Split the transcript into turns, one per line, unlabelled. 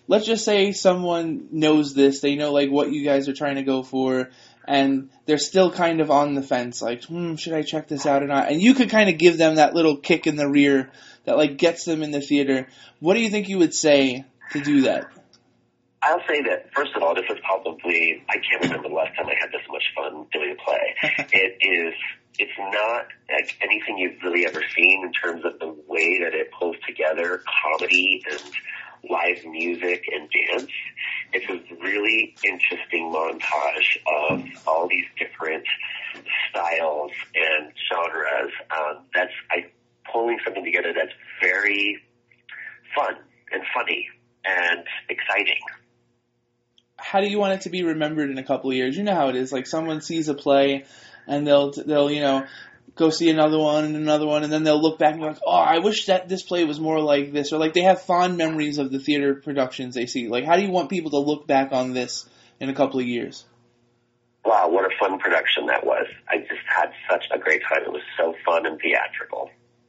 let's just say someone knows this, they know like what you guys are trying to go for, and they're still kind of on the fence, like, should I check this out or not? And you could kind of give them that little kick in the rear that like gets them in the theater. What do you think you would say to do that?
I'll say that, first of all, this is probably, I can't remember the last time I had this much fun doing a play. It's not like anything you've really ever seen in terms of the way that it pulls together comedy and live music and dance. It's a really interesting montage of all these different styles and genres. That's pulling something together that's very fun and funny and exciting.
How do you want it to be remembered in a couple of years? You know how it is. Like someone sees a play and they'll go see another one, and then they'll look back and be like, oh, I wish that this play was more like this, or like they have fond memories of the theater productions they see. Like, how do you want people to look back on this in a couple of years?
Wow, what a fun production that was. I just had such a great time. It was so fun and theatrical.